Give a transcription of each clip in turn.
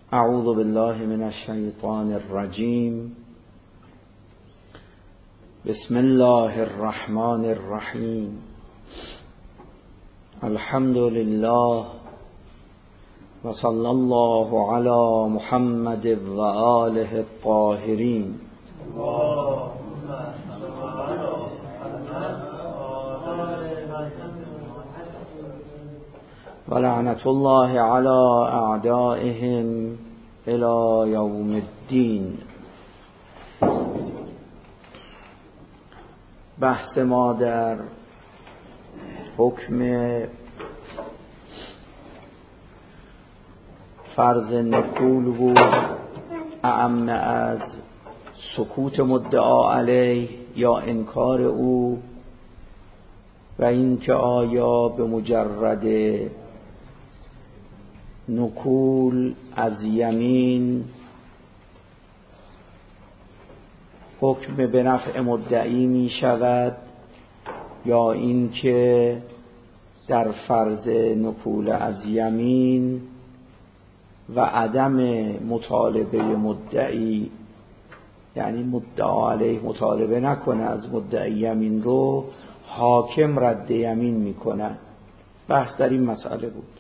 اعوذ بالله من الشیطان الرجیم. بسم الله الرحمن الرحیم. الحمد لله و صلی الله علی محمد و آله الطاهرین. و لعنت الله علی اعدائهم الی یوم الدین. بحث ما در حکم فرض نکول بود، اعم از سکوت مدعا علیه یا انکار او، و اینکه آیا به مجرد نکول از یمین حکم به نفع مدعی می شود، یا اینکه در فرض نکول از یمین و عدم مطالبه مدعی، یعنی مدعا علیه مطالبه نکنه از مدعی یمین رو، حاکم رد یمین میکنه. بحث در این مسئله بود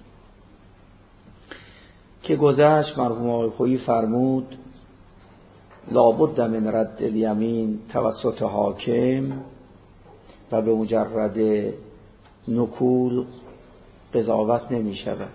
که گذشت. مرحوم آقای خویی فرمود لابد من رد الیمین توسط حاکم و به مجرد نکول قضاوت نمی شود.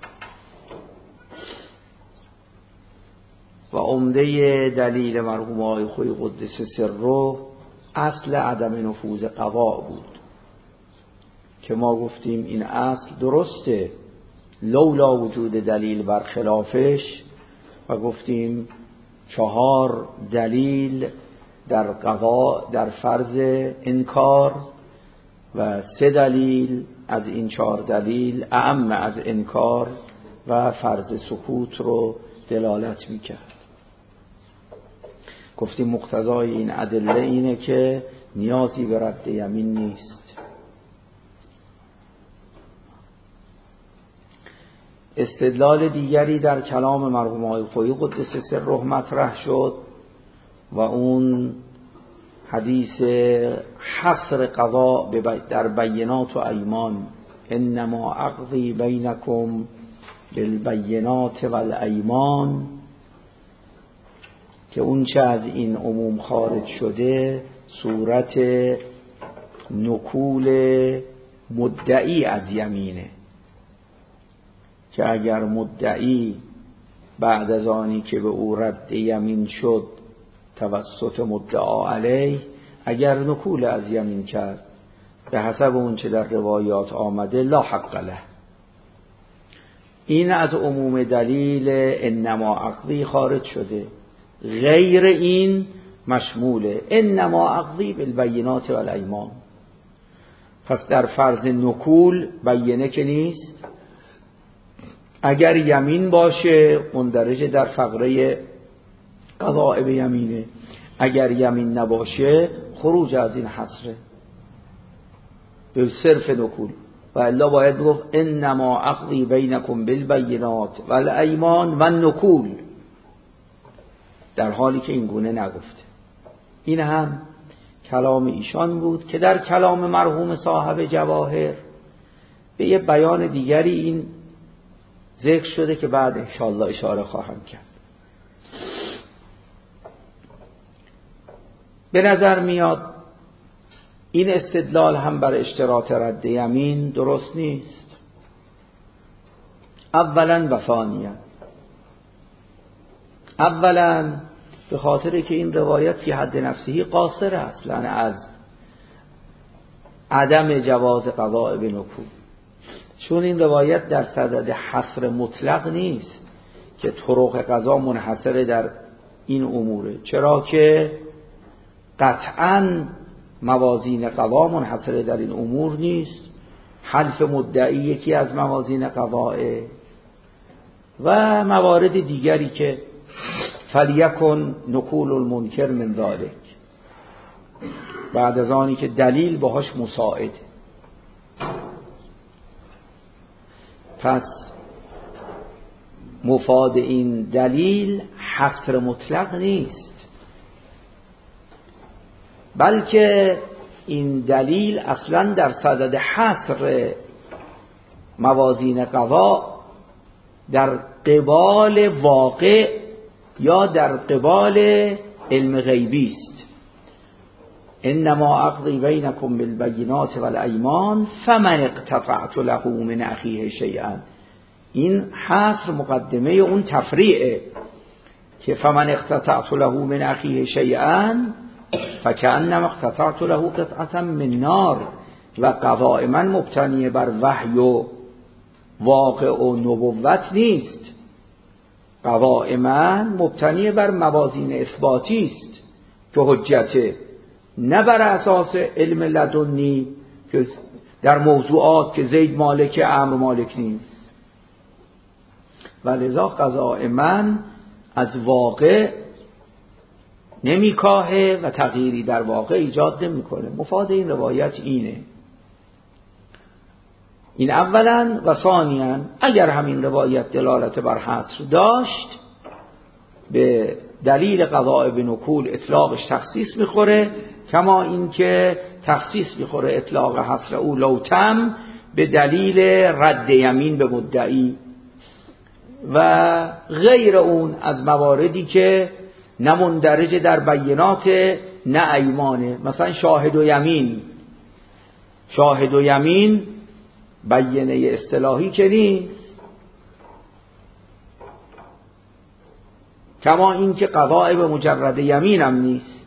و عمده دلیل مرحوم آقای خویی قدس سره اصل عدم نفوذ قضا بود که ما گفتیم این اصل درسته لولا وجود دلیل بر خلافش، و گفتیم 4 دلیل در قضا در فرض انکار و 3 دلیل از این 4 دلیل اعم از انکار و فرض سکوت رو دلالت میکرد. گفتیم مقتضای این ادله اینه که نیازی به رد یمین نیست. استدلال دیگری در کلام مرحوم آقای خویی قدس سره مطرح شد و اون حدیث حصر قضا در بینات و ایمان. انما اقضی بینکم بالبینات والایمان، که اون چه از این عموم خارج شده صورت نکول مدعی از یمینه، که اگر مدعی بعد از آنی که به او رد یمین شد توسط مدعا علیه اگر نکول از یمین کرد به حسب اون چه در روایات آمده لا حق له، این از عموم دلیل انما عقدی خارج شده. غیر این مشموله انما عقدی بالبینات والایمان. پس در فرض نکول بینه که نیست، اگر یمین باشه مندرج در فقره قضاء به یمینه، اگر یمین نباشه خروج از این حصره به صرف نکول. و الا باید بگفت انما عقدی بینکم بالبینات والایمان و نکول، در حالی که این گونه نگفته. این هم کلام ایشان بود که در کلام مرحوم صاحب جواهر به یه بیان دیگری این ذکر شده که بعد انشاءالله اشاره خواهم کرد. به نظر میاد این استدلال هم بر اشتراط رد یمین درست نیست. اولا و ثانیا، اولا به خاطر که این روایت فی حد نفسه قاصر اصلا از عدم جواز قضاء به نکول، چون این روایت در صدد حصر مطلق نیست که طرق قضا منحصر در این اموره، چرا که قطعاً موازین قضا منحصر در این امور نیست. حلف مدعی یکی از موازین قضاه و موارد دیگری که فلیکن نکول المنکر من ذالک، بعد از آنی که دلیل باهاش مساعده. پس مفاد این دلیل حصر مطلق نیست، بلکه این دلیل اصلا در صدد حصر موازین قضا در قبال واقع یا در قبال علم غیبی است. انما اقضی بینکم بالبینات والایمان فمن اقتطعت له من اخیه شیئا. این حصر مقدمه اون تفریعه که فمن اقتطعت له من اخیه شیئا فکأنما اقتطعت له قطعة من نار. و قضاء من مبتنی بر وحی و واقع و نبوت نیست، قضاء من مبتنی بر موازین اثباتی است که حجته، نه بر اساس علم لدنی که در موضوعات که زید مالک عمرو مالک نیست. ولذا قضاء من از واقع نمیکاهه و تغییری در واقع ایجاد نمیکنه. مفاد این روایت اینه. این اولا. و ثانیا اگر همین روایت دلالت بر حصر داشت، به دلیل قضاء بنکول اطلاقش تخصیص میخوره، کما اینکه تخصیص میخوره اطلاق حصر او لوتم به دلیل رد یمین به مدعی و غیر اون از مواردی که نه مندرج در بینات نه ایمانه. مثلا شاهد و یمین، شاهد و یمین بینه اصطلاحی که نیست، کما این که قضاء به مجرد یمین هم نیست.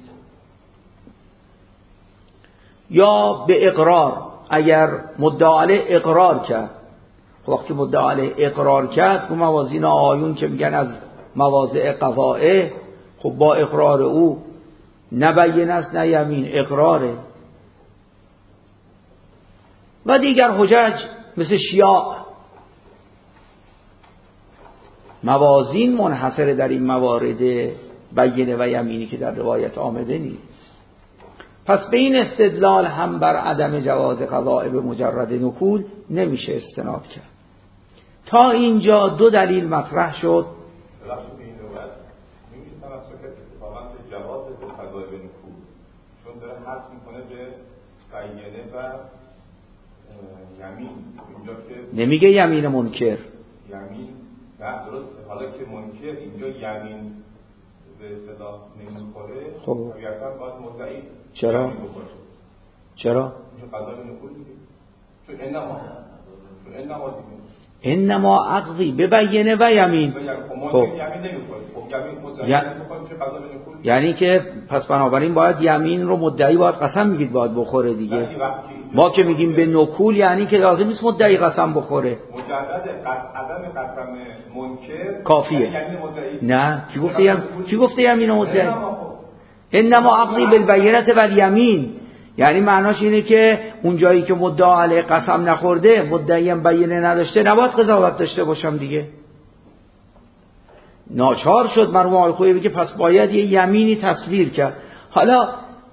یا به اقرار، اگر مدعا علیه اقرار کرد، وقتی مدعا علیه اقرار کرد، اون موازین آیون که میگن از مواضع قضاء، خب با اقرار او نه بینه است نه یمین، اقراره. و دیگر حجج مثل شیعه، موازین منحصر در این موارد بینه و یمینی که در روایت آمده نیست. پس به این استدلال هم بر عدم جواز قضاء به مجرد نکول نمیشه استناد کرد. تا اینجا دو دلیل مطرح شد. نمیگه یمین منکر. یمین نه درسته، حالا که منکر اینجا یمین به اصطلاح نمیخوره، خب طبیعتاً باید مدعی چرا؟ چرا؟ اینجا قضا نکول دیگه، چون انما انما عقضی ببینه و یمین. خب یعنی که پس بنابراین باید یمین رو مدعی باید قسم میگید باید بخوره دیگه. ما که میگیم به نکول یعنی که لازم نیست مدعی قسم بخوره، مجرد عدم قسم منکر کافیه. نه کی گفته یمین مدعی؟ انما عقضی بالبینه و الیمین، یعنی معناش اینه که اون جایی که مدعا علیه قسم نخورده، مدعی هم بینه نداشته، نباید قضاوت داشته باشم دیگه. ناچار شد مرحوم آقای خویی بگه پس باید یه یمینی تصویر کرد. حالا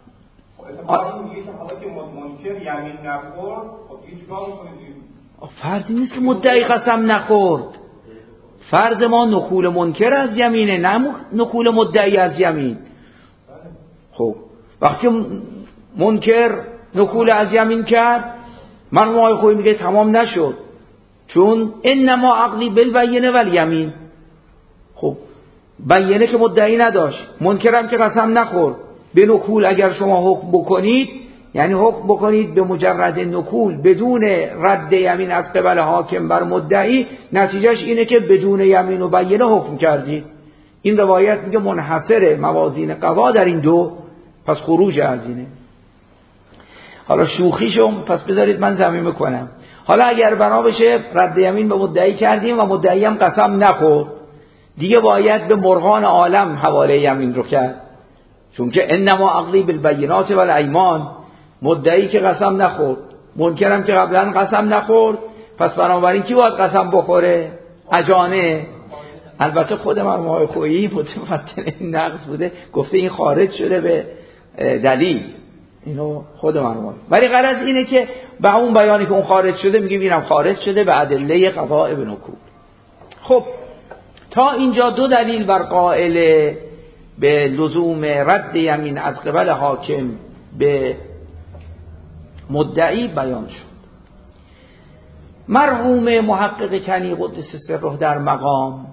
که منکر یمین نخورد، خب هیچ کار می‌کنید؟ فرضی نیست که مدعی قسم نخورد. فرض ما نقول منکر از یمینه، نه نقول مدعی از یمین. خب وقتی منکر نقول از یمین کرد، مرحوم آقای خویی میگه تمام نشد، چون انما عقلی بالبینه و الیمین. خب بینه که مدعی نداشت، منکرم که قسم نخورد، به نقول اگر شما حکم بکنید، یعنی حکم بکنید به مجرد نقول بدون رد یمین از قبل حاکم بر مدعی، نتیجهش اینه که بدون یمین و بینه حکم کردید. این روایت میگه منحصر موازین قضا در این دو، پس خروج از اینه. حالا شوخیشم پس بذارید من ضمیمه کنم. حالا اگر بنا بشه رد یمین به مدعی کردیم و مدعی هم قسم نخورد، دیگه باید به مرغان عالم حواله یمین رو کرد، چون که انما عقلی بالبینات و الایمان، مدعی که قسم نخورد، منکرم که قبلا قسم نخورد، پس بنابراین کی باید قسم بخوره؟ اجانه. البته خود مرحوم آقای خویی متفطن این نقص بوده، گفته این خارج شده به دلیل، اینو خود مرحوم. ولی غرض اینه که به اون بیانی که اون خارج شده میگیم اینم خارج شده به ادله قضاء بنکول. خب تا اینجا دو دلیل بر قائل به لزوم رد یمین از قبل حاکم به مدعی بیان شد. مرحوم محقق کنی قدس سره در مقام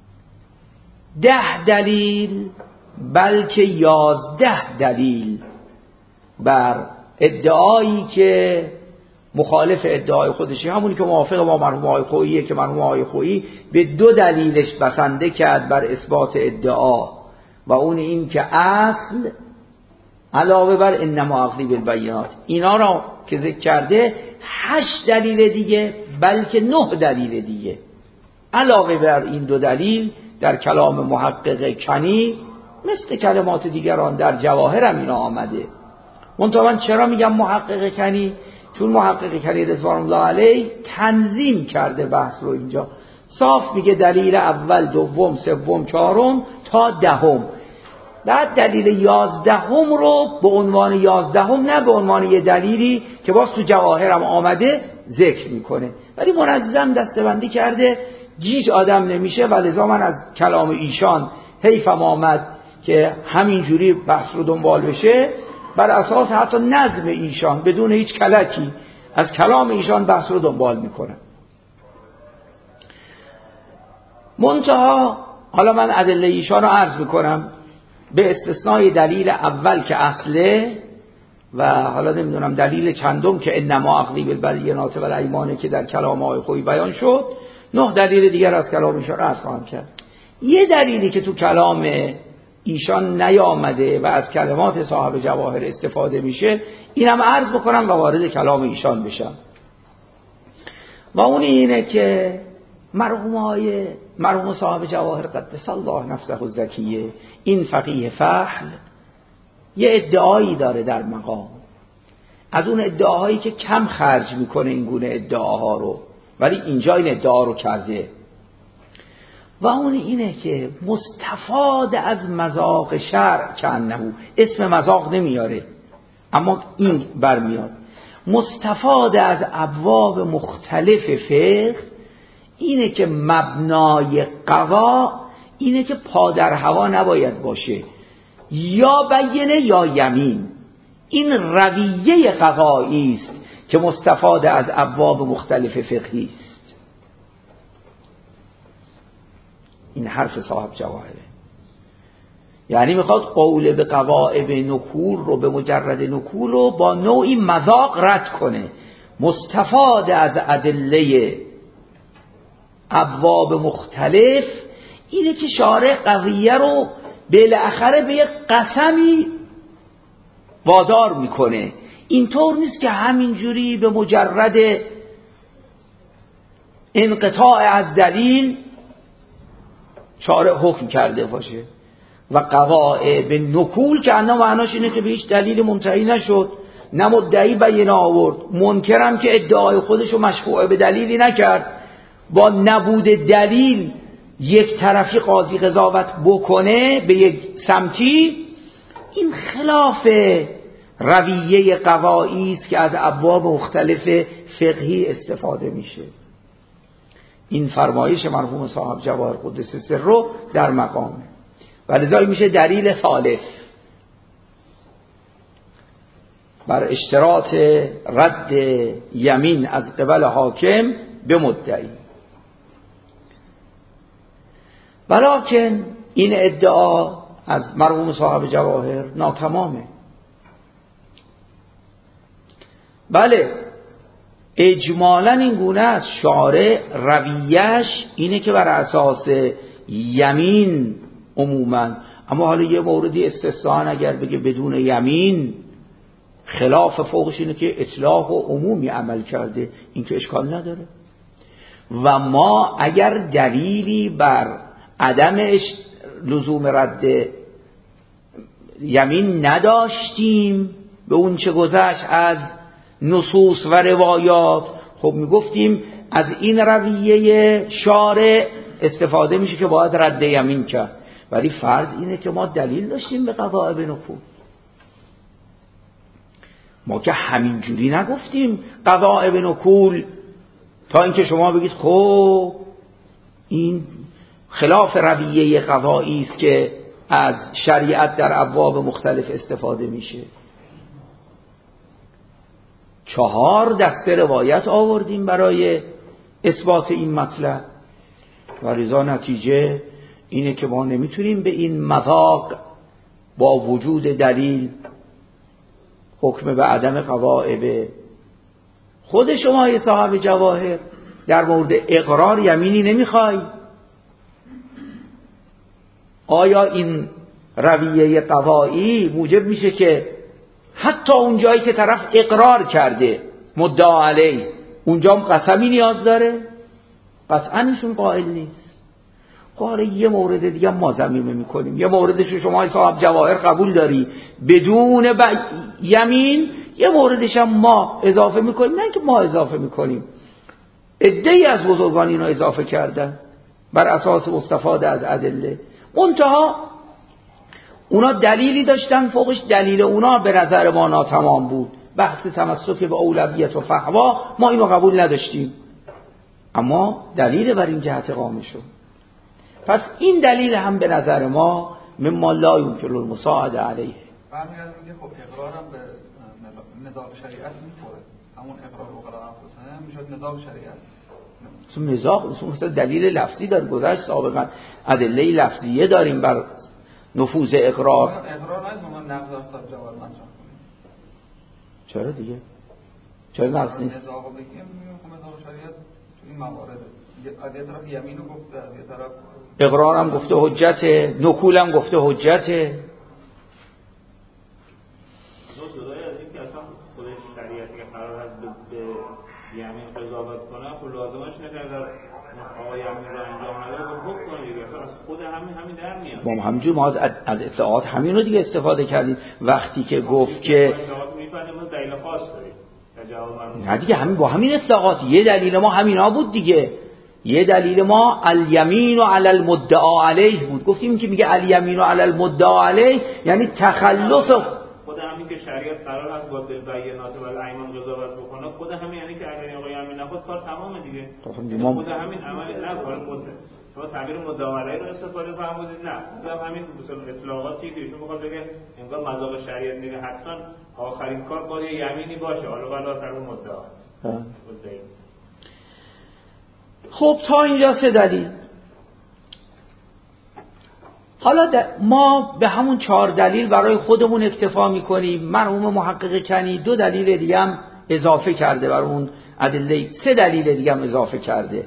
10 دلیل بلکه 11 دلیل بر ادعایی که مخالف ادعای خودشه، همونی که موافق با مرحوم آقای خوییه که مرحوم آقای خویی به 2 دلیلش بسنده کرد بر اثبات ادعا، و اون این که اصل علاوه بر انما عقلی بالبینات، اینا را که ذکر کرده 8 دلیل دیگه بلکه 9 دلیل دیگه علاوه بر این 2 دلیل در کلام محقق کنی مثل کلمات دیگران در جواهر هم اینا آمده. منتها من چرا میگم محقق کنی؟ چون محقق کنی رضوان الله علیه تنظیم کرده بحث رو. اینجا صاف میگه دلیل اول، دوم، سوم، چهارم تا 10م. بعد دلیل 11م رو به عنوان 11م نه به عنوان یه دلیلی که باز تو جواهر هم آمده ذکر میکنه، ولی منظم دسته‌بندی کرده، گیج آدم نمیشه. و لذا من از کلام ایشان حیفم آمد که همینجوری بحث رو دنبال بشه، بر اساس حتی نظم ایشان بدون هیچ کلکی از کلام ایشان بحث رو دنبال میکنم. منتها حالا من ادله ایشان رو عرض میکنم به استثنای دلیل اول که اصله، و حالا نمیدونم دلیل چندم که انما عقلی بالبینات و الایمان که در کلام آقای خویی بیان شد. 9 دلیل دیگر از کلام ایشان عرض خواهم کرد. یه دلیلی که تو کلام ایشان نیامده و از کلمات صاحب جواهر استفاده میشه، اینم عرض بکنم و وارد کلام ایشان بشم، و اون اینه که مرحوم صاحب جواهر قدس الله نفسه الزکیه، این فقیه فحل، یه ادعایی داره در مقام، از اون ادعاهایی که کم خرج میکنه این گونه ادعاها رو، ولی اینجا این ادعا رو کرده، و اون اینه که مستفاد از مذاق شرع کانه، اسم مذاق نمیاره اما این برمیاد، مستفاد از ابواب مختلف فقه اینه که مبنای قضا اینه که پا در هوا نباید باشه، یا بینه یا یمین. این رویه قضایی است که مستفاد از ابواب مختلف فقهی است. این حرف صاحب جواهره، یعنی میخواد قول به قواعب نکول رو به مجرد نکول رو با نوعی مذاق رد کنه. مستفاد از ادله ابواب مختلف اینه که شارع قضیه رو بالاخره به یک قسمی وادار میکنه. اینطور نیست که همینجوری به مجرد انقطاع از دلیل شارع حکم کرده باشه. و قواعب نکول که انا معناش اینه که به هیچ دلیل منتهی نشد، نه مدعی بیانه آورد، منکرم که ادعای خودشو مشفوع به دلیلی نکرد، با نبود دلیل یک طرفی قاضی قضاوت بکنه به یک سمتی، این خلاف رویه قضایی است که از ابواب مختلف فقهی استفاده میشه. این فرمایش مرحوم صاحب جواهر قدس سره در مقامه، ولذا میشه دلیل ثالث بر اشتراط رد یمین از قبل حاکم به مدعی. ولکن این ادعا از مرحوم صاحب جواهر ناتمامه. بله اجمالاً این گونه است، شارع رویش اینه که بر اساس یمین عموماً، اما حالا یه موردی استثناء اگر بگه بدون یمین، خلاف فوقش اینه که اطلاق و عمومی عمل کرده، این که اشکال نداره. و ما اگر دلیلی بر عدم لزوم رد یمین نداشتیم به اون چه گذشت از نصوص و روایات، خب میگفتیم از این رویه شارع استفاده میشه که باید رد یمین کرد. ولی فرض اینه که ما دلیل داشتیم به قواعب نکول، ما که همینجوری نگفتیم قواعب نکول تا اینکه شما بگید خب این خلاف رویه قضایی است که از شریعت در ابواب مختلف استفاده میشه. 4 دسته روایت آوردیم برای اثبات این مطلب و لذا نتیجه اینه که ما نمیتونیم به این مذاق با وجود دلیل حکم به عدم قضاء به. خود شما صاحب جواهر در مورد اقرار یمینی نمیخوای؟ آیا این رویه قضایی موجب میشه که حتی اون جایی که طرف اقرار کرده مدعا علیه اونجا هم قسمی نیاز داره؟ قطعاً ایشون قائل نیست. حالا یه مورد دیگه ما ضمیمه میکنیم، یه موردش رو شما صاحب جواهر قبول داری بدون یمین، یه موردش هم ما اضافه میکنیم. نه که ما اضافه میکنیم، عده‌ای از بزرگان اینو اضافه کردن بر اساس استفاده از ادله. منتها اونا دلیلی داشتن فوقش، دلیل اونا به نظر ما ناتمام بود. بحث تمسک به اولویت و فحوا ما اینو قبول نداشتیم، اما دلیل بر این جهت اقامه شد. پس این دلیل هم به نظر ما مما لا یمکن المساعده علیه. برمیگردیم که خب اقرارم به نظام شریعت میخوره، همون اقرار و قضا انفسهم میشد نظام شریعت. مثلا دلیل لفظی در گذشت سابقا ادله لفظیه داریم بر نفوذ اقرار. اقرار نیست ما نقض صاحب جواب مطرح کنیم. چرا دیگه؟ چرا نقض نیست؟ نظام بگیم نظام شریعت تو این موارد از یه طرف یمینو گفته، از یه طرف اقرارم گفته حجته، نکولم گفته حجته. جدای از این که اصلا خود شریعتی که قرار هست به یمین قضاوت کنه، خب لازمش اینه که اگر آقا یمین رو انجام نده رو حکم کنه دیگه. اصلا از خود همین در میاد. ما همینجور ما از اطلاعات همین رو دیگه استفاده کردیم وقتی که گفت که میفهمیم ما دلیل خاص داریم. نه دیگه همین با همین اطلاعات یه دلیل ما همینا بود دیگه. یه دلیل ما الیمین علی المدعا علیه بود. گفتیم که میگه الیمین علی المدعا علیه یعنی تخلص. خود همین که شریعت قرار هست با بالبینات و الایمان قضاوت بکنه، خود همین یعنی که اگر آقا یمین نخود کار تمامه دیگه. خود همین عمل نه کار خود. شما تعبیر مدعا علیه رو استفاده فرمودید، نه خود همین مثلا اطلاقاتی که ایشون میخواد بگه انگار مذاق شریعت میگه حتما آخرین کار باید یمینی باشه، حالا ولی سر مدعا. خب تا اینجا 3 دلیل. حالا ما به همون 4 دلیل برای خودمون اکتفا میکنیم. مرحوم محقق کنی 2 دلیل دیگه هم اضافه کرده بر اون ادله، 3 دلیل دیگه هم اضافه کرده.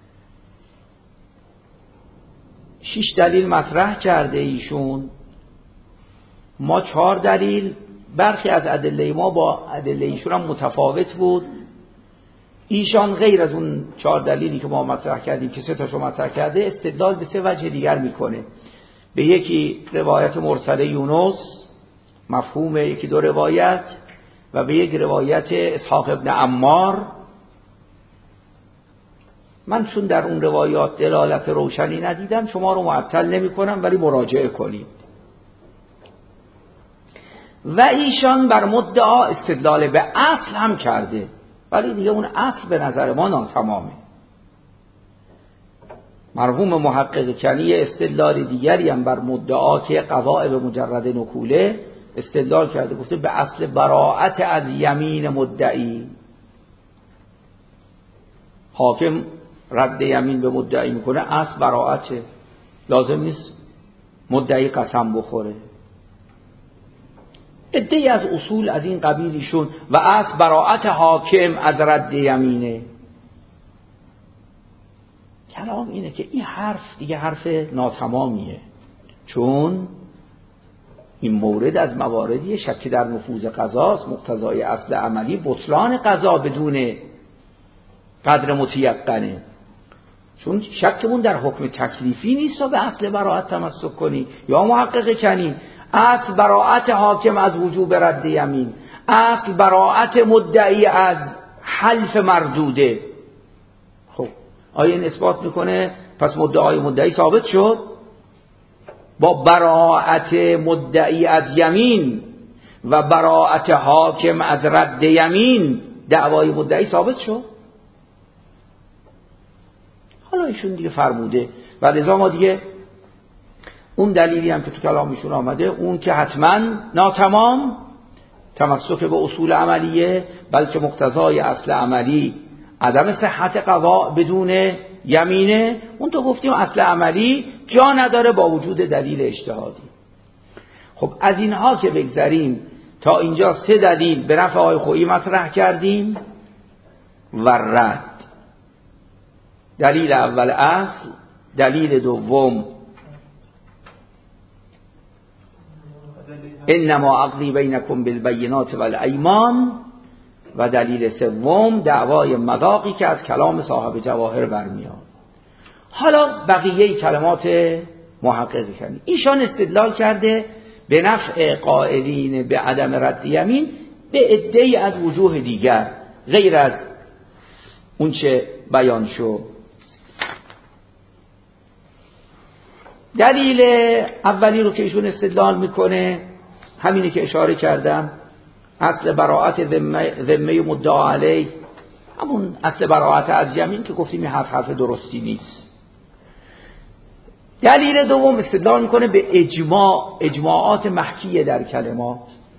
6 دلیل مطرح کرده ایشون. ما 4 دلیل، برخی از ادله ما با ادله ایشون هم متفاوت بود. ایشان غیر از اون 4 دلیلی که ما مطرح کردیم که 3 تاشو مطرح کرده، استدلال به 3 وجه دیگر میکنه. به یکی روایت مرسل یونس مفهوم یکی 2 روایت و به یک روایت اسحاق ابن عمار. من چون در اون روایات دلالت روشنی ندیدم شما رو معطل نمی کنم، ولی مراجعه کنید. و ایشان بر مدعا استدلال به اصل هم کرده، ولی دیگه اون اصل به نظر ما ناتمامه. مرحوم محقق کنی استدلال دیگری هم بر مدعا که قضاء به مجرد نکوله استدلال کرده، گفته به اصل براءت از یمین مدعی. حاکم رد یمین به مدعی میکنه، اصل براءته، لازم نیست مدعی قسم بخوره. عده‌ای از اصول از این قبیلیشون و اصل براءت حاکم از رد یمینه. کلام اینه که این حرف دیگه حرف ناتمامیه، چون این مورد از مواردی شک در نفوذ قضاست. مقتضای اصل عملی بطلان قضا بدون قدر متیقنه، چون شکمون در حکم تکلیفی نیست و به اصل براءت تمسک کنی. یا محقق کنی اصل براءت حاکم از وجوب رد یمین، اصل براءت مدعی از حلف مردوده. خب آیا این اثبات میکنه پس مدعای مدعی ثابت شد؟ با براءت مدعی از یمین و براءت حاکم از رد یمین دعوای مدعی ثابت شد؟ حالا ایشون دیگه فرموده و لذا ما دیگه اون دلیلی هم که تو کلامشون آمده اون که حتما ناتمام تمسک به اصول عملیه، بلکه مقتضای اصل عملی عدم صحت قضا بدون یمینه. اون تو گفتیم اصل عملی جا نداره با وجود دلیل اجتهادی. خب از اینها که بگذریم تا اینجا 3 دلیل به نفع آقای خویی مطرح کردیم و رد. دلیل اول اصل، دلیل دوم انما عقدی بینکم بالبینات والایمان و دلیل سوم دعوای مذاقی که از کلام صاحب جواهر برمیاد. حالا بقیه کلمات محقق کردیم. ایشان استدلال کرده به نفع قائلین به عدم رد یمین به عده‌ای از وجوه دیگر غیر از اون چه بیان شد. دلیل اولی رو که ایشون استدلال میکنه همینی که اشاره کردم، اصل براءت ذمه مدعا علیه، همون اصل براءت از یمین که گفتیم این حرف درستی نیست. دلیل دوم استدلال میکنه به اجماعات محکیه در کلمات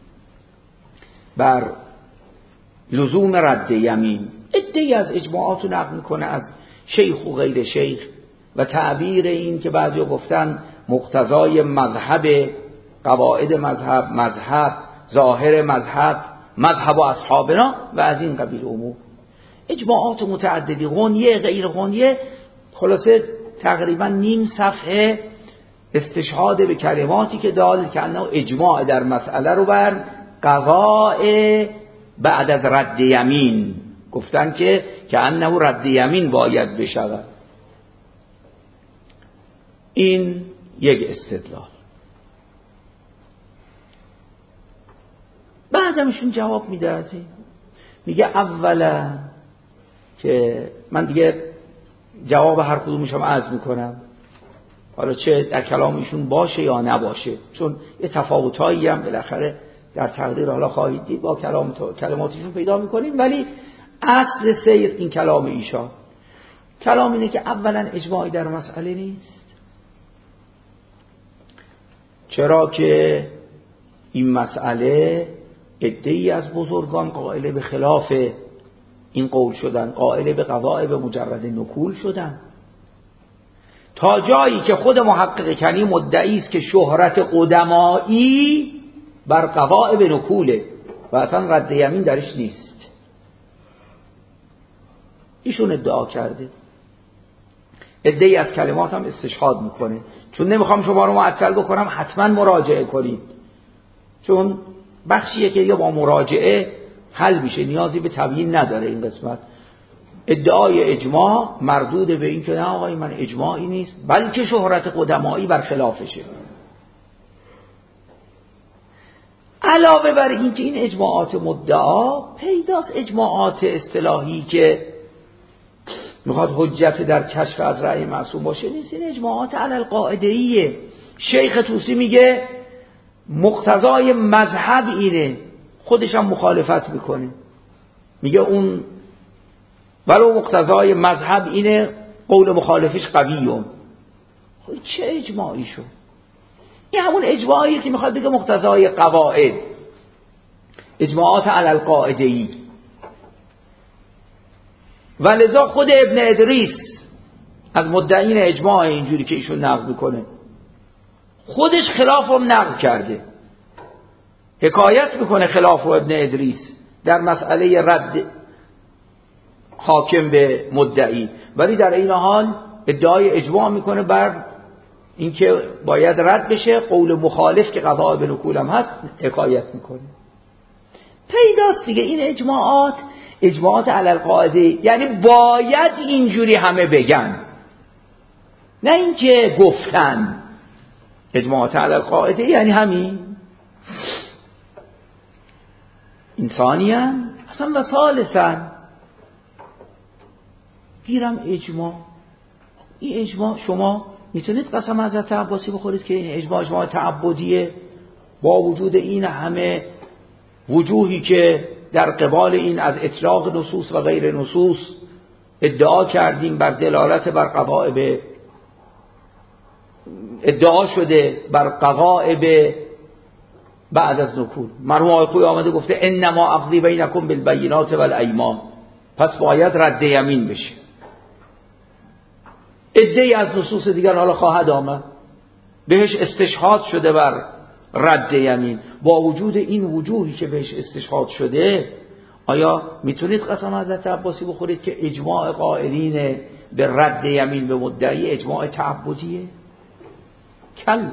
بر لزوم رد یمین. عده‌ای از اجماعات رو نقل میکنه از شیخ و غیر شیخ و تعبیر این که بعضی گفتن مقتضای مذهب، قواعد مذهب ظاهر مذهب و اصحابنا و از این قبیل امور. اجماعات متعددی، غنیه غیر غنیه، خلاصه تقریبا نیم صفحه استشهاد به کلماتی که دال که انه اجماع در مسئله رو بر قضاء بعد از رد یمین گفتن که انه رد یمین باید بشود. این یک استدلال. بعدمشون جواب میده از این، میگه اولا که من دیگه جواب هر کدومشم عرض میکنم، حالا چه در کلام ایشون باشه یا نباشه، چون یه تفاوتایی هم بالاخره در تقدیر حالا خواهید دید با کلماتشون پیدا میکنیم، ولی اصل سیر این کلام ایشان. کلام اینه که اولا اجماعی در مسئله نیست، چرا که این مسئله عده‌ای از بزرگان قائل به خلاف این قول شدن، قائل به قضاء به مجرد نکول شدن، تا جایی که خود محقق کنی مدعی است که شهرت قدمایی بر قضاء به نکوله و اصلا رد یمین درش نیست. ایشون ادعا کرده. عده‌ای از کلمات هم استشهاد میکنه. چون نمیخوام شما رو معطل بکنم، حتما مراجعه کنید، چون بخشیه که یا با مراجعه حل میشه، نیازی به تبیین نداره این قسمت. ادعای اجماع مردود به این که نه آقای من اجماعی نیست، بلکه شهرت قدمایی بر خلافشه. علاوه بر این که این اجماعات مدعا پیداست اجماعات اصطلاحی که میخواد حجت در کشف از رأی معصوم باشه نیست، این اجماعات علی القاعده‌ایه. شیخ طوسی میگه مقتضای مذهب اینه، خودش هم مخالفت میکنه، میگه اون ولو مقتضای مذهب اینه قول مخالفش قویه. خب چه اجماعی شد؟ این همون اجماعیه که میخواد بگه مقتضای قواعد، اجماعات علی القاعده‌ای. و لذا خود ابن ادریس از مدعین اجماع اینجوری که ایشون نقل میکنه خودش خلاف هم نقل کرده، حکایت میکنه خلاف ابن ادریس در مسئله رد حاکم به مدعی، ولی در این حال ادعای اجماع میکنه بر اینکه باید رد بشه، قول مخالف که قضاء به نکول هم هست حکایت میکنه. پیداست دیگه این اجماعات علی القاعده، یعنی باید اینجوری همه بگن، نه اینکه گفتن. اجماعات علی القاعده یعنی همین. انسانیان اصلا و ثالثا گیرم اجماع. این اجماع شما میتونید قسم حضرت عباسی بخورید که این اجماع تعبدیه، با وجود این همه وجوهی که در قبال این از اطلاق نصوص و غیر نصوص ادعا کردیم بر دلالت بر قضائب، ادعا شده بر قضائب بعد از نکول. مرحوم آقای خویی آمده گفته انما اقضی بینکم بالبینات والایمان، پس باید رد یمین بشه. عده‌ای از نصوص دیگر حالا خواهد آمد بهش استشهاد شده بر رد یمین. با وجود این وجوهی که بهش استشهاد شده، آیا میتونید قسم حضرت عباسی بخورید که اجماع قائلین به رد یمین به مدعی اجماع تعبدیه؟ کلا.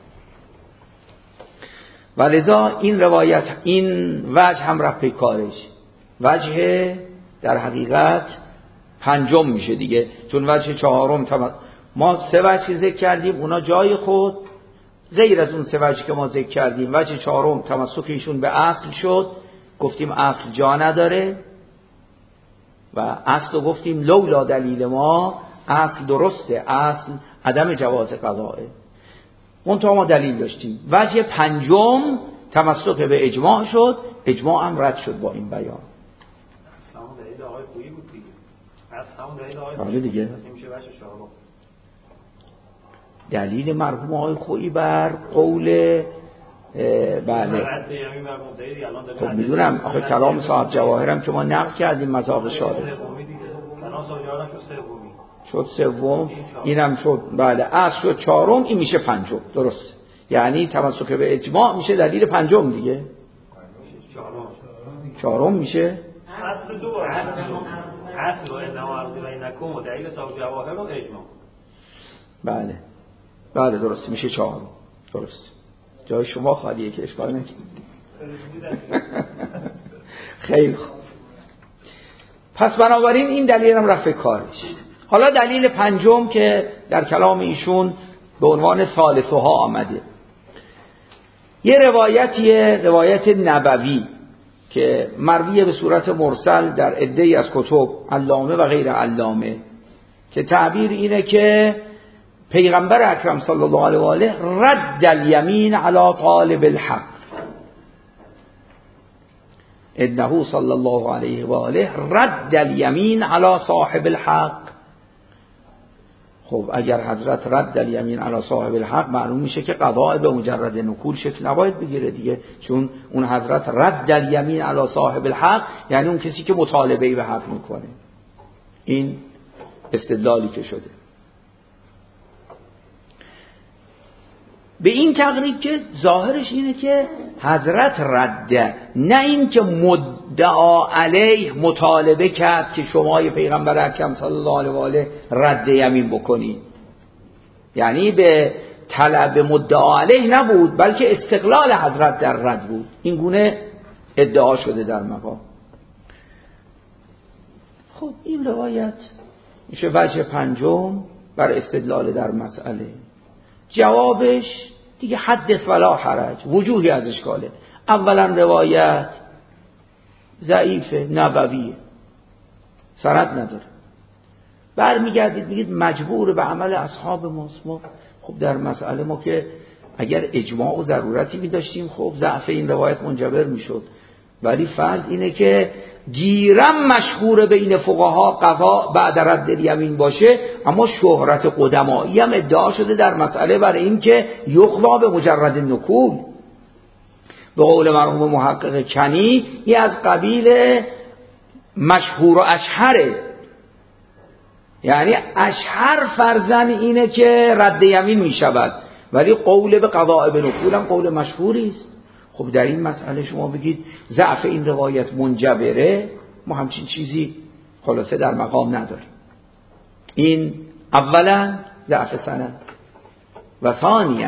ولذا این روایت، این وجه هم رفت پیکارش، وجه در حقیقت پنجم میشه دیگه، چون وجه چهارم ما سه وجه ذکر کردیم، اونا جای خود، غیر از اون سه وجه که ما ذکر کردیم وجه چهارم تمسک ایشون به اصل شد، گفتیم اصل جا نداره و اصل رو گفتیم لولا دلیل ما اصل درسته، اصل عدم جواز قضائه، منتها ما دلیل داشتیم. وجه پنجم تمسک به اجماع شد، اجماع هم رد شد با این بیان. اصلا دلیل آقای خویی بود دیگه، اصلا دلیل آقای خویی دیگه میشه وجه چهارم. دلیل مرحوم آقای خویی بر قول بله خب میدونم، آخه کلام صاحب جواهرم که ما نقل کردیم مذاق شارح شد سوم، اینم شد بله اصل شد چهارم، این میشه پنجم. درست، یعنی تمسک به اجماع میشه دلیل پنجم دیگه، چهارم میشه اصل دو اصل و انما اقضی بینکم و دلیل صاحب جواهر و اجماع. بله بله درست، میشه چهارم. درست، جای شما خالیه که اشکال نکنید. خیلی خوب. پس بنابراین این دلیل هم رفع کارش. حالا دلیل پنجم که در کلام ایشون به عنوان ثالثها آمده، یه روایتیه، روایت نبوی که مرویه به صورت مرسل در عده‌ای از کتب علامه و غیر علامه، که تعبیر اینه که پیغمبر اکرم صلی الله علیه و آله رد الیمین علی طالب الحق، انه صلی الله علیه و آله رد الیمین علی صاحب الحق. خب اگر حضرت رد الیمین علی صاحب الحق، معلوم میشه که قضاء به مجرد نکول شکل نباید بگیره دیگه، چون اون حضرت رد الیمین علی صاحب الحق یعنی اون کسی که مطالبه به حق میکنه. این استدلالی که شده به این تقریب که ظاهرش اینه که حضرت رده، نه این که مدعا علیه مطالبه کرد که شما پیغمبر اکرم صلی الله علیه و آله رد یمین بکنید، یعنی به طلب مدعا علیه نبود بلکه استقلال حضرت در رد بود. این گونه ادعا شده در مقام. خب این روایت میشه وجه پنجم بر استدلال در مسئله. جوابش دیگه حدث ولا حرج، وجوهی از اشکاله. اولا روایت ضعیفه، نبویه، سند نداره. برمیگردید میگید مجبور به عمل اصحاب ماست. ما خب در مسئله ما که اگر اجماع و ضرورتی می‌داشتیم خب ضعف این روایت منجبر میشد، ولی فرض اینه که گیرم مشهور بین فقها قضا بعد رد الیمین باشه، اما شهرت قدمایی هم ادعا شده در مسئله برای این که یقضا به مجرد نکول. به قول مرحوم محقق کنی این از قبیل مشهور و اشهره، یعنی اشهر فرضاً اینه که رد یمین می شود، ولی قول به قضاء به نکول هم قول مشهوری است. خب در این مسئله شما بگید ضعف این روایت منجبره، ما همچین چیزی خلاصه در مقام نداریم. این اولا ضعف سند و ثانیاً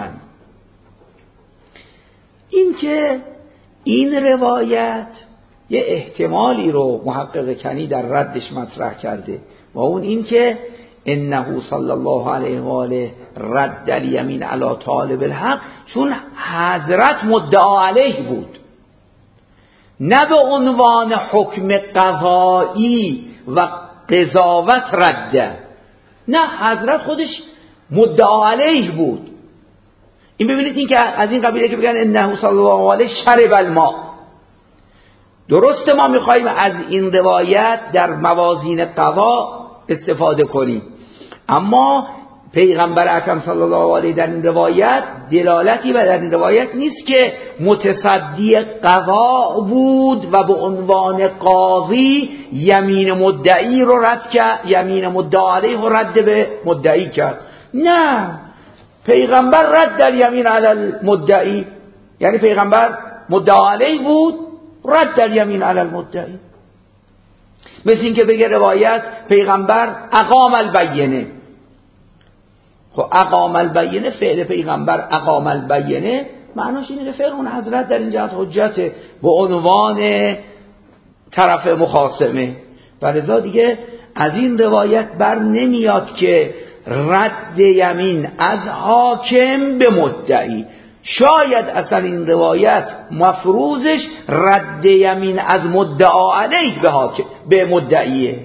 این که این روایت یه احتمالی رو محقق کنی در ردش مطرح کرده و اون این که انه صلی الله علیه و آله رد الیمین علی طالب الحق، چون حضرت مدعا علیه بود، نه به عنوان حکم قضایی و قضاوت رده، نه حضرت خودش مدعا علیه بود. این ببینید این که از این قبیله که بگن انه صلی الله علیه شرب الماء، درسته ما میخواییم از این روایت در موازین قضا استفاده کنیم. اما پیغمبر اکرم صلی الله علیه در این روایت دلالتی و در این روایت نیست که متصدی قضا بود و به عنوان قاضی یمین مدعی رو رد کرد، یمین مدعی علیه رو رد به مدعی کرد. نه، پیغمبر رد در یمین علی المدعی، یعنی پیغمبر مدعی علیه بود، رد در یمین علی المدعی. مثل این که بگه روایت پیغمبر اقام البینه. خب اقام البینه، فعل پیغمبر اقام البینه معناش اینه که فعل اون حضرت در این جهت حجته به عنوان طرف مخاصمه. و لذا دیگه از این روایت بر نمیاد که رد یمین از حاکم به مدعی. شاید اصلا این روایت مفروضش رد یمین از مدعا علیه به مدعیه.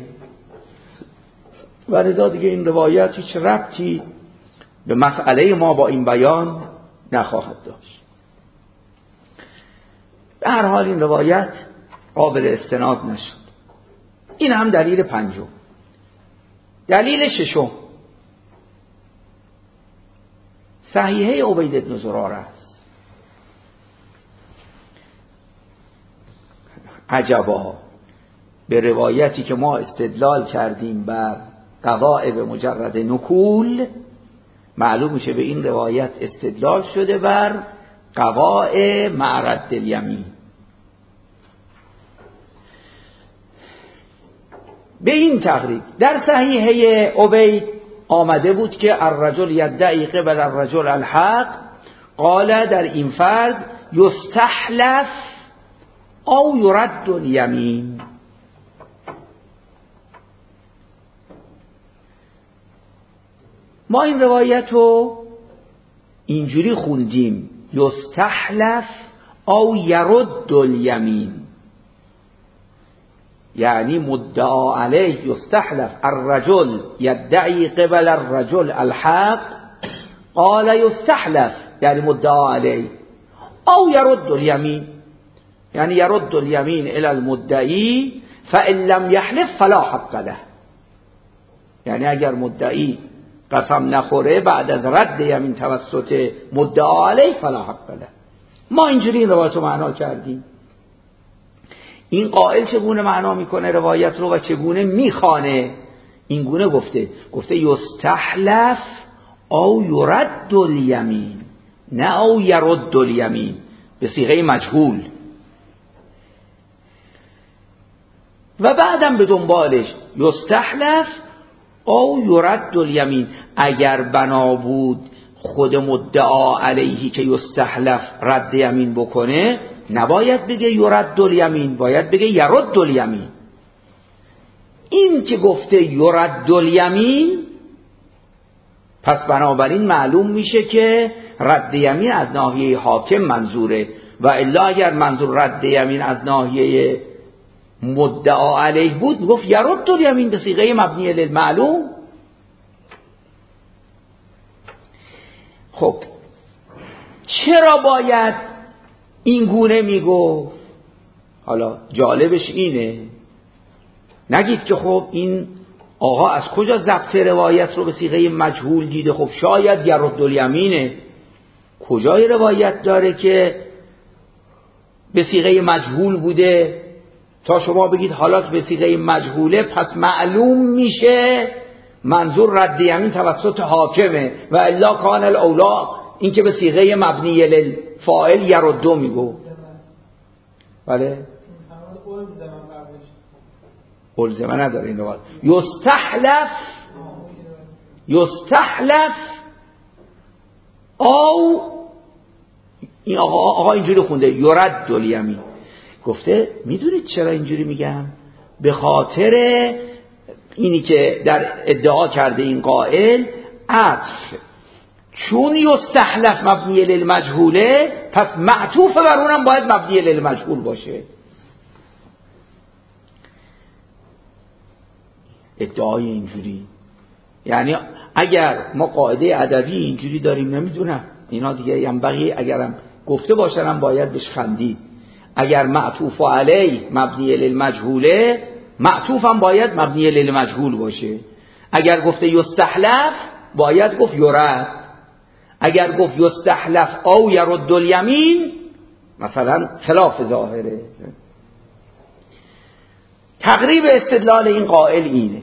و لذا دیگه این روایت هیچ ربطی به مسئله ما با این بیان نخواهد داشت. به هر حال این روایت قابل استناد نشد. این هم دلیل پنجم. دلیل ششم، صحیحه عبید بن زراره است. عجبا به روایتی که ما استدلال کردیم بر قضاء به مجرد نکول، معلوم میشه به این روایت استدلال شده بر قضاء مع رد الیمین. به این تقریب در صحیحه عبید آمده بود که الرجل یدعی قبل الرجل الحق، قال در این فرد یستحلف او یرد الیمین. ما این روایت رو اینجوری خوندیم یستحلف او یرد الیمین، یعنی مدعا علیه یستحلف الرجل یدعی قبل الرجل الحق، قال یستحلف یعنی مدعا علیه، او یرد الیمین یعنی یرد الیمین الی المدعی فان لم یحلف فلا حق له، یعنی اگر مدعی قسم نخوره بعد از رد یمین توسط مدعا علیه فلا حق له. ما اینجوری این روایت رو معنا کردیم. این قائل چگونه معنا میکنه روایت رو و چگونه میخوانه؟ این گونه گفته یستحلف او یرد الیمین، نه او یرد الیمین، به صیغه مجهول. و بعدم به دنبالش یستحلف او یرد الیمین. اگر بنا بود خود مدعا علیهی که یستحلف رد یمین بکنه، نباید بگه یرد الیمین، باید بگه یرد الیمین. این که گفته یرد الیمین، پس بنابراین معلوم میشه که رد یمین از ناحیه حاکم منظوره، و الا اگر منظور رد یمین از ناحیه مدعا علیه بود گفت یرد الیمین به صیغه مبنی للمعلوم. خب چرا باید این گونه میگفت؟ حالا جالبش اینه، نگید که خب این آقا از کجا ضبط روایت رو به صیغه مجهول دیده؟ خب شاید یرد الیمینه. کجای روایت داره که به صیغه مجهول بوده تا شما بگید حالا که به صیغه مجهوله پس معلوم میشه منظور رد یمین توسط حاکمه، و الا کان الاولا این که به صیغه مبنی للفاعل یردو میگو. بله الزمه نداره این روایت. یستحلف او این آقا اینجوری خونده یرد الیمین. گفته میدونید چرا اینجوری میگم؟ به خاطر اینی که در ادعا کرده این قائل عطف، چون یستحلف مبنی للمجهوله پس معطوف بر اونم باید مبنی للمجهول باشه. ادعای اینجوری، یعنی اگر ما قاعده ادبی اینجوری داریم، نمیدونم اینا دیگه ینبغی اگرم گفته باشنم باید بهش خندید. اگر معطوف علی مبنی للمجهوله معطوف هم باید مبنی للمجهول باشه. اگر گفته یستحلف باید گفت یرد. اگر گفت یستحلف او یرد الیمین مثلا خلاف ظاهره. تقریب استدلال این قائل اینه.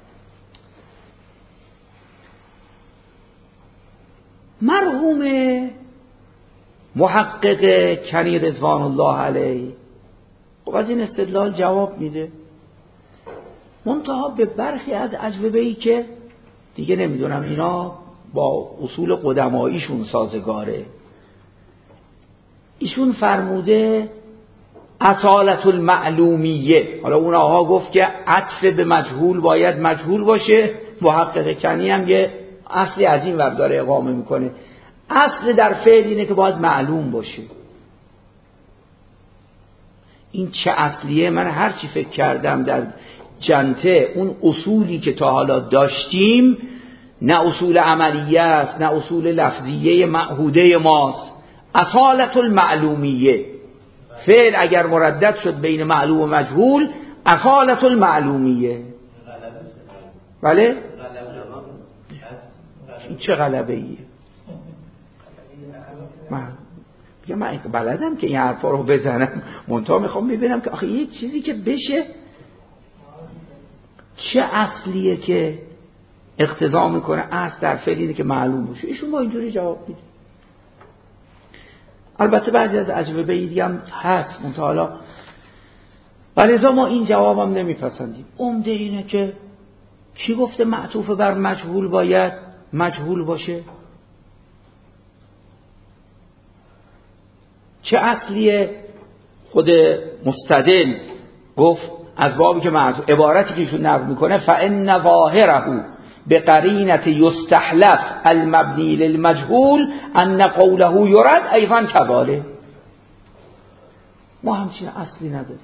مرحوم محقق کنی رضوان الله علیه خب از این استدلال جواب میده، منتها به برخی از اجوبه‌ای که دیگه نمیدونم اینا با اصول قدماییشون سازگاره. ایشون فرموده اصالت المعلومیه. حالا اون آقا گفت که عطف به مجهول باید مجهول باشه، محقق کنی هم یه اصلی از این ور داره اقامه میکنه. اصل در فعل اینه که باید معلوم باشه. این چه اصلیه؟ من هر چی فکر کردم در جنته اون اصولی که تا حالا داشتیم نه اصول عملیه است نه اصول لفظیه معهوده ماست. اصالت المعلومیه، فعل اگر مردد شد بین معلوم و مجهول اصالت المعلومیه. بله؟ این چه غلبه ایه؟ من بلدم که این حرفا رو بزنم، منتها میخوام ببینم که آخه یک چیزی که بشه چه اصلیه که اقتضا میکنه اصل در فعل اینه که معلوم باشه. ایشون با اینجوری جواب میده. البته بعضی از اجوبه دیگه هم هست، منتها حالا ولذا ما این جوابم نمیپسندیم. عمده اینه که کی گفته معطوف بر مجهول باید مجهول باشه؟ چه اصلیه؟ خود مستدل گفت از بابی که معطوف، عبارتی که ایشون نقل میکنه فإن ظاهره بقرینة یستحلف المبنی للمجهول ان قوله یرد ایضا کذالک. ما همچین اصلی نداریم.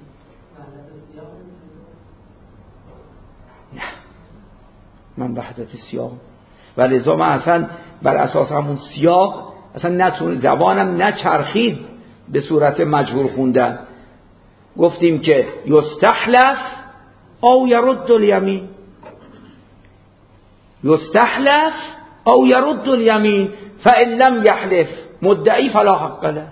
نه من وحدت سیاق، ولذا من اصلا بر اساس همون سیاق اصلا زبانم نچرخید به صورت مجهول خوندن. گفتیم که یستحلف او یرد الیمین، یستحلف او یرد الیمین فإن لم یحلف مدعی فلا حق له.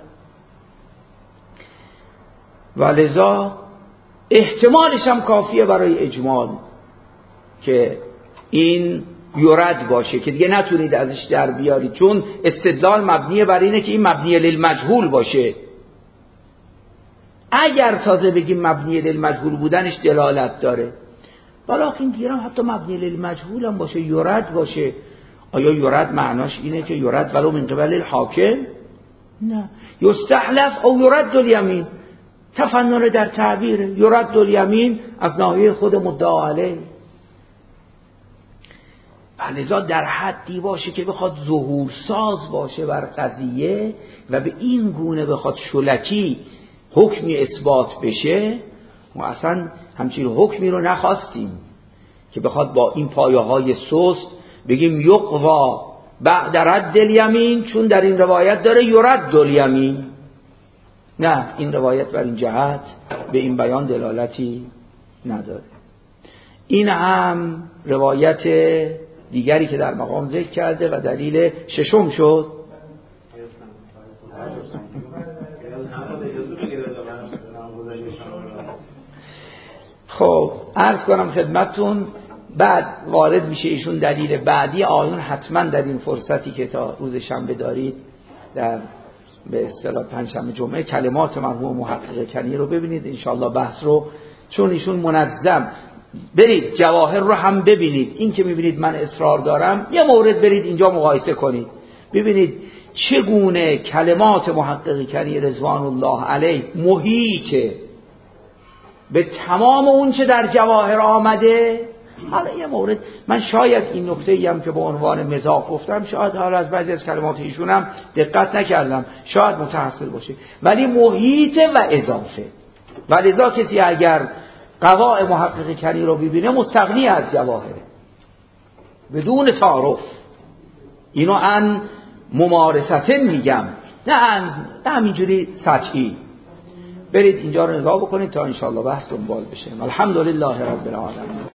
ولذا احتمالش هم کافیه برای اجمال که این یرد باشه که دیگه نتونید ازش در بیارید، چون استدلال مبنیه بر اینه که این مبنیه للمجهول باشه. اگر تازه بگیم مبنیه للمجهول بودنش دلالت داره، ولیکن دیرم حتی مبنیه للمجهول هم باشه یرد باشه. آیا یرد معناش اینه که یرد ولو من قبل الحاکم؟ نه، یستحلف او یرد الیمین تفنن در تعبیر. یرد الیمین از ناحیه خود مدعا علیه. لذا در حدی باشه که بخواد ظهور ساز باشه بر قضیه و به این گونه بخواد شلکی حکمی اثبات بشه. ما اصلا همچین حکمی رو نخواستیم که بخواد با این پایه های سست بگیم یقوا بعد رد الیمین، چون در این روایت داره یرد الیمین. نه، این روایت بر این جهت به این بیان دلالتی نداره. این هم روایت دیگری که در مقام ذکر کرده و دلیل ششم شد. خب عرض کنم خدمتون، بعد وارد میشه ایشون دلیل بعدی آیون. حتما در این فرصتی که تا روز شنبه دارید در به اصطلاح پنجشنبه جمعه کلمات مرحوم محقق کنی رو ببینید انشاءالله بحث رو، چون ایشون منظم برید جواهر رو هم ببینید. این که میبینید من اصرار دارم یه مورد برید اینجا مقایسه کنید ببینید چگونه کلمات محقق کنی رضوان الله علیه محیطه به تمام اون چه در جواهر آمده. حالا یه مورد من شاید این نکته‌ای هم که به عنوان مزاح گفتم شاید حالا از بعضی از کلمات ایشون هم دقت نکردم، شاید متحصل باشه، ولی محیط و اضافه. ولذا کسی اگر قواعد محقق کنی رو ببینه مستغنی از جواهره بدون تعارف. اینو ان ممارسته میگم، نه همینجوری سطحی. برید اینجا رو نگاه بکنید تا انشاءالله بحث دنبال بشه. الحمدلله رب العالمین.